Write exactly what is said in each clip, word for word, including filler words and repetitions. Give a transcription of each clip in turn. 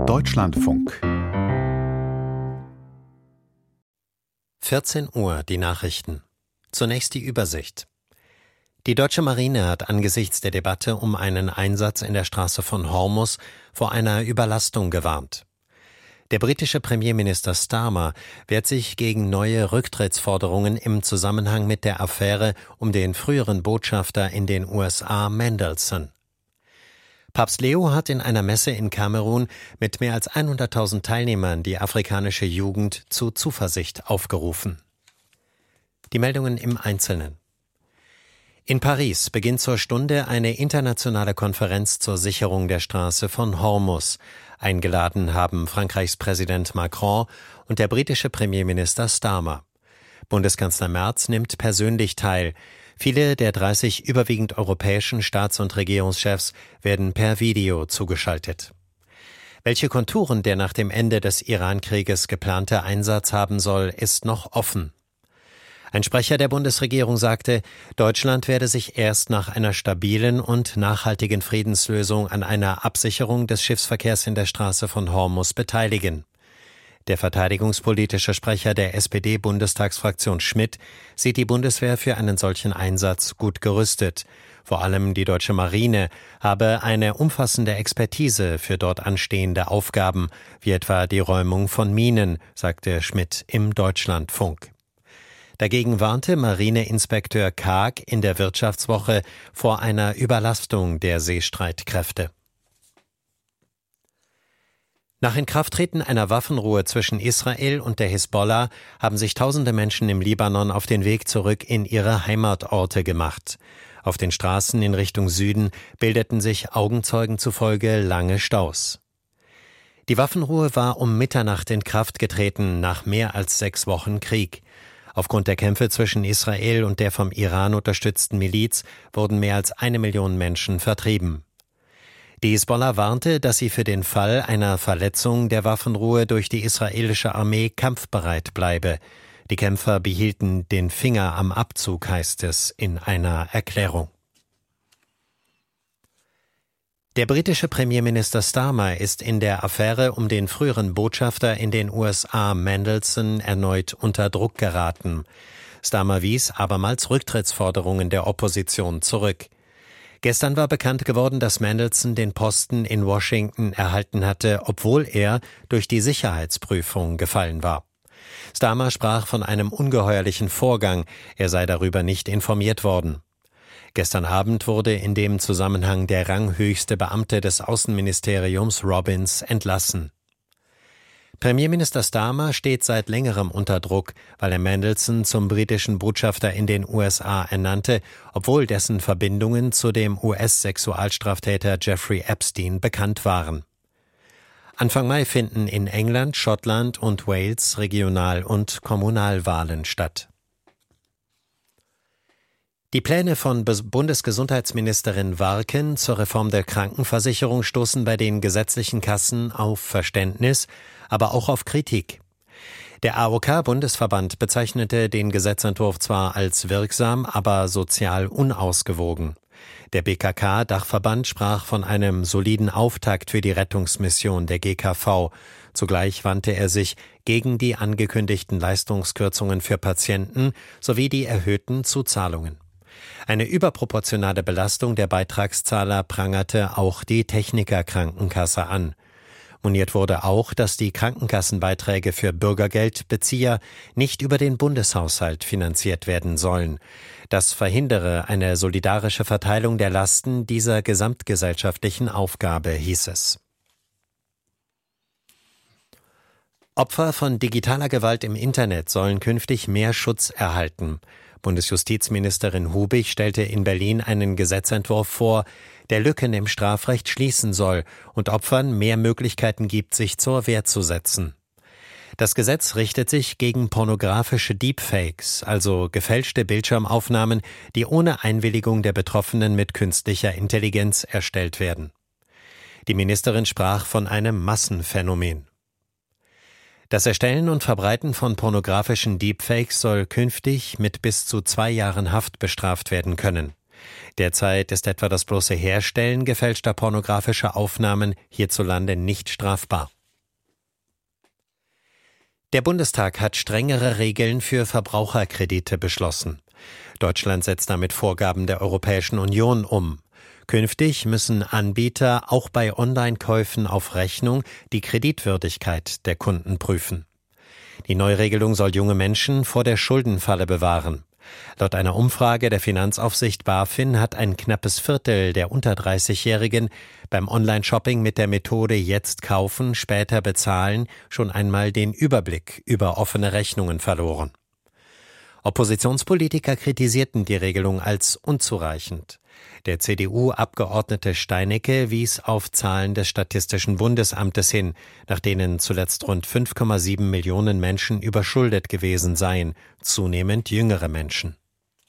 Deutschlandfunk. vierzehn Uhr, die Nachrichten. Zunächst die Übersicht. Die deutsche Marine hat angesichts der Debatte um einen Einsatz in der Straße von Hormuz vor einer Überlastung gewarnt. Der britische Premierminister Starmer wehrt sich gegen neue Rücktrittsforderungen im Zusammenhang mit der Affäre um den früheren Botschafter in den U S A Mandelson. Papst Leo hat in einer Messe in Kamerun mit mehr als hunderttausend Teilnehmern die afrikanische Jugend zu Zuversicht aufgerufen. Die Meldungen im Einzelnen. In Paris beginnt zur Stunde eine internationale Konferenz zur Sicherung der Straße von Hormuz. Eingeladen haben Frankreichs Präsident Macron und der britische Premierminister Starmer. Bundeskanzler Merz nimmt persönlich teil. Viele der dreißig überwiegend europäischen Staats- und Regierungschefs werden per Video zugeschaltet. Welche Konturen der nach dem Ende des Iran-Krieges geplante Einsatz haben soll, ist noch offen. Ein Sprecher der Bundesregierung sagte, Deutschland werde sich erst nach einer stabilen und nachhaltigen Friedenslösung an einer Absicherung des Schiffsverkehrs in der Straße von Hormuz beteiligen. Der verteidigungspolitische Sprecher der S P D-Bundestagsfraktion Schmidt sieht die Bundeswehr für einen solchen Einsatz gut gerüstet. Vor allem die deutsche Marine habe eine umfassende Expertise für dort anstehende Aufgaben, wie etwa die Räumung von Minen, sagte Schmidt im Deutschlandfunk. Dagegen warnte Marineinspekteur Kaag in der Wirtschaftswoche vor einer Überlastung der Seestreitkräfte. Nach Inkrafttreten einer Waffenruhe zwischen Israel und der Hisbollah haben sich tausende Menschen im Libanon auf den Weg zurück in ihre Heimatorte gemacht. Auf den Straßen in Richtung Süden bildeten sich Augenzeugen zufolge lange Staus. Die Waffenruhe war um Mitternacht in Kraft getreten, nach mehr als sechs Wochen Krieg. Aufgrund der Kämpfe zwischen Israel und der vom Iran unterstützten Miliz wurden mehr als eine Million Menschen vertrieben. Die Hisbollah warnte, dass sie für den Fall einer Verletzung der Waffenruhe durch die israelische Armee kampfbereit bleibe. Die Kämpfer behielten den Finger am Abzug, heißt es in einer Erklärung. Der britische Premierminister Starmer ist in der Affäre um den früheren Botschafter in den U S A Mandelson erneut unter Druck geraten. Starmer wies abermals Rücktrittsforderungen der Opposition zurück. Gestern war bekannt geworden, dass Mandelson den Posten in Washington erhalten hatte, obwohl er durch die Sicherheitsprüfung gefallen war. Starmer sprach von einem ungeheuerlichen Vorgang, er sei darüber nicht informiert worden. Gestern Abend wurde in dem Zusammenhang der ranghöchste Beamte des Außenministeriums Robbins entlassen. Premierminister Starmer steht seit längerem unter Druck, weil er Mandelson zum britischen Botschafter in den U S A ernannte, obwohl dessen Verbindungen zu dem U S-Sexualstraftäter Jeffrey Epstein bekannt waren. Anfang Mai finden in England, Schottland und Wales Regional- und Kommunalwahlen statt. Die Pläne von Bundesgesundheitsministerin Warken zur Reform der Krankenversicherung stoßen bei den gesetzlichen Kassen auf Verständnis, aber auch auf Kritik. Der A O K-Bundesverband bezeichnete den Gesetzentwurf zwar als wirksam, aber sozial unausgewogen. Der B K K-Dachverband sprach von einem soliden Auftakt für die Rettungsmission der G K V. Zugleich wandte er sich gegen die angekündigten Leistungskürzungen für Patienten sowie die erhöhten Zuzahlungen. Eine überproportionale Belastung der Beitragszahler prangerte auch die Techniker-Krankenkasse an. Moniert wurde auch, dass die Krankenkassenbeiträge für Bürgergeldbezieher nicht über den Bundeshaushalt finanziert werden sollen. Das verhindere eine solidarische Verteilung der Lasten dieser gesamtgesellschaftlichen Aufgabe, hieß es. Opfer von digitaler Gewalt im Internet sollen künftig mehr Schutz erhalten. Bundesjustizministerin Hubig stellte in Berlin einen Gesetzentwurf vor, der Lücken im Strafrecht schließen soll und Opfern mehr Möglichkeiten gibt, sich zur Wehr zu setzen. Das Gesetz richtet sich gegen pornografische Deepfakes, also gefälschte Bildschirmaufnahmen, die ohne Einwilligung der Betroffenen mit künstlicher Intelligenz erstellt werden. Die Ministerin sprach von einem Massenphänomen. Das Erstellen und Verbreiten von pornografischen Deepfakes soll künftig mit bis zu zwei Jahren Haft bestraft werden können. Derzeit ist etwa das bloße Herstellen gefälschter pornografischer Aufnahmen hierzulande nicht strafbar. Der Bundestag hat strengere Regeln für Verbraucherkredite beschlossen. Deutschland setzt damit Vorgaben der Europäischen Union um. Künftig müssen Anbieter auch bei Online-Käufen auf Rechnung die Kreditwürdigkeit der Kunden prüfen. Die Neuregelung soll junge Menschen vor der Schuldenfalle bewahren. Laut einer Umfrage der Finanzaufsicht BaFin hat ein knappes Viertel der unter dreißigjährigen beim Online-Shopping mit der Methode jetzt kaufen, später bezahlen schon einmal den Überblick über offene Rechnungen verloren. Oppositionspolitiker kritisierten die Regelung als unzureichend. Der C D U-Abgeordnete Steinecke wies auf Zahlen des Statistischen Bundesamtes hin, nach denen zuletzt rund fünf Komma sieben Millionen Menschen überschuldet gewesen seien, zunehmend jüngere Menschen.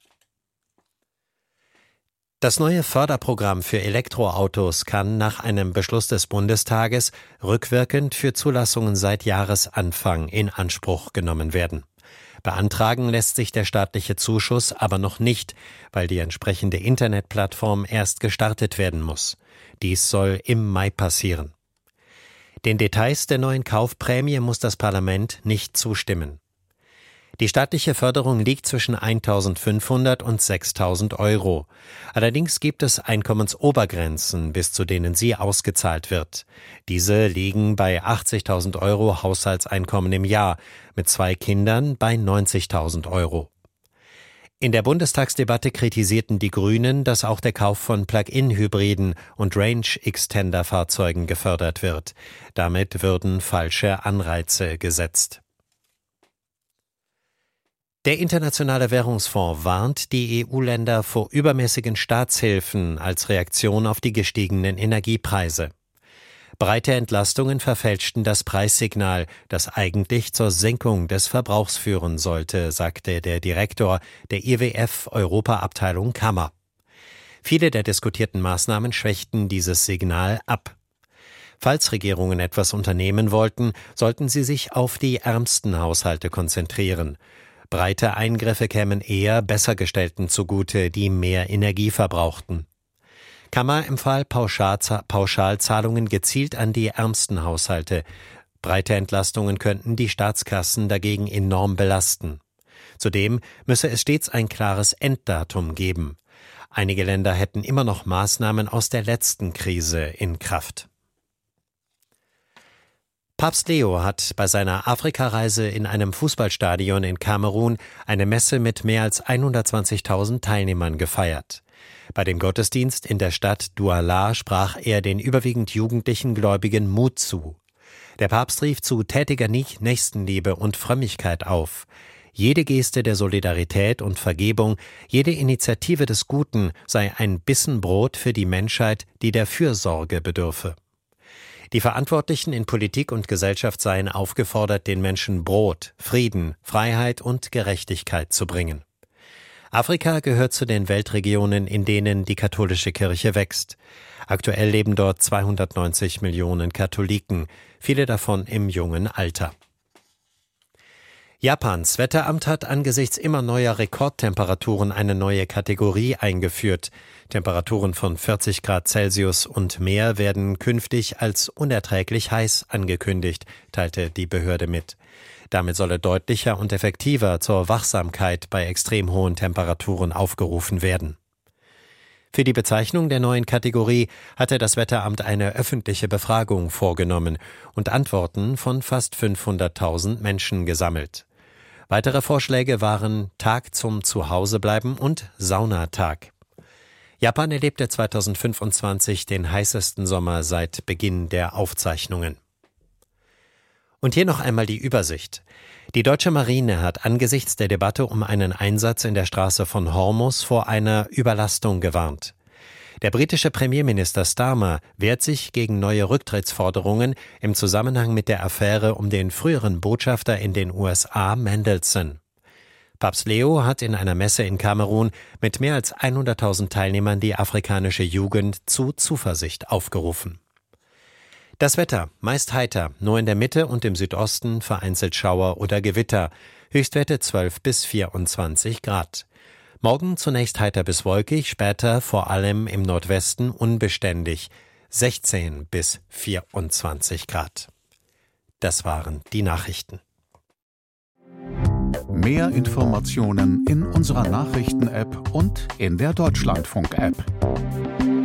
Das neue Förderprogramm für Elektroautos kann nach einem Beschluss des Bundestages rückwirkend für Zulassungen seit Jahresanfang in Anspruch genommen werden. Beantragen lässt sich der staatliche Zuschuss aber noch nicht, weil die entsprechende Internetplattform erst gestartet werden muss. Dies soll im Mai passieren. Den Details der neuen Kaufprämie muss das Parlament nicht zustimmen. Die staatliche Förderung liegt zwischen eintausendfünfhundert und sechstausend Euro. Allerdings gibt es Einkommensobergrenzen, bis zu denen sie ausgezahlt wird. Diese liegen bei achtzigtausend Euro Haushaltseinkommen im Jahr, mit zwei Kindern bei neunzigtausend Euro. In der Bundestagsdebatte kritisierten die Grünen, dass auch der Kauf von Plug-in-Hybriden und Range-Extender-Fahrzeugen gefördert wird. Damit würden falsche Anreize gesetzt. Der Internationale Währungsfonds warnt die E U-Länder vor übermäßigen Staatshilfen als Reaktion auf die gestiegenen Energiepreise. Breite Entlastungen verfälschten das Preissignal, das eigentlich zur Senkung des Verbrauchs führen sollte, sagte der Direktor der I W F-Europa-Abteilung Kammer. Viele der diskutierten Maßnahmen schwächten dieses Signal ab. Falls Regierungen etwas unternehmen wollten, sollten sie sich auf die ärmsten Haushalte konzentrieren. Breite Eingriffe kämen eher Bessergestellten zugute, die mehr Energie verbrauchten. Kammer empfahl Pauschalzahlungen gezielt an die ärmsten Haushalte. Breite Entlastungen könnten die Staatskassen dagegen enorm belasten. Zudem müsse es stets ein klares Enddatum geben. Einige Länder hätten immer noch Maßnahmen aus der letzten Krise in Kraft. Papst Leo hat bei seiner Afrikareise in einem Fußballstadion in Kamerun eine Messe mit mehr als hundertzwanzigtausend Teilnehmern gefeiert. Bei dem Gottesdienst in der Stadt Douala sprach er den überwiegend jugendlichen Gläubigen Mut zu. Der Papst rief zu tätiger Nächstenliebe und Frömmigkeit auf. Jede Geste der Solidarität und Vergebung, jede Initiative des Guten sei ein Bissen Brot für die Menschheit, die der Fürsorge bedürfe. Die Verantwortlichen in Politik und Gesellschaft seien aufgefordert, den Menschen Brot, Frieden, Freiheit und Gerechtigkeit zu bringen. Afrika gehört zu den Weltregionen, in denen die katholische Kirche wächst. Aktuell leben dort zweihundertneunzig Millionen Katholiken, viele davon im jungen Alter. Japans Wetteramt hat angesichts immer neuer Rekordtemperaturen eine neue Kategorie eingeführt. Temperaturen von vierzig Grad Celsius und mehr werden künftig als unerträglich heiß angekündigt, teilte die Behörde mit. Damit solle deutlicher und effektiver zur Wachsamkeit bei extrem hohen Temperaturen aufgerufen werden. Für die Bezeichnung der neuen Kategorie hatte das Wetteramt eine öffentliche Befragung vorgenommen und Antworten von fast fünfhunderttausend Menschen gesammelt. Weitere Vorschläge waren Tag zum Zuhausebleiben und Saunatag. Japan erlebte zweitausendfünfundzwanzig den heißesten Sommer seit Beginn der Aufzeichnungen. Und hier noch einmal die Übersicht. Die deutsche Marine hat angesichts der Debatte um einen Einsatz in der Straße von Hormuz vor einer Überlastung gewarnt. Der britische Premierminister Starmer wehrt sich gegen neue Rücktrittsforderungen im Zusammenhang mit der Affäre um den früheren Botschafter in den U S A Mandelson. Papst Leo hat in einer Messe in Kamerun mit mehr als hunderttausend Teilnehmern die afrikanische Jugend zu Zuversicht aufgerufen. Das Wetter, meist heiter, nur in der Mitte und im Südosten vereinzelt Schauer oder Gewitter, Höchstwerte zwölf bis vierundzwanzig Grad. Morgen zunächst heiter bis wolkig, später vor allem im Nordwesten unbeständig, sechzehn bis vierundzwanzig Grad. Das waren die Nachrichten. Mehr Informationen in unserer Nachrichten-App und in der Deutschlandfunk-App.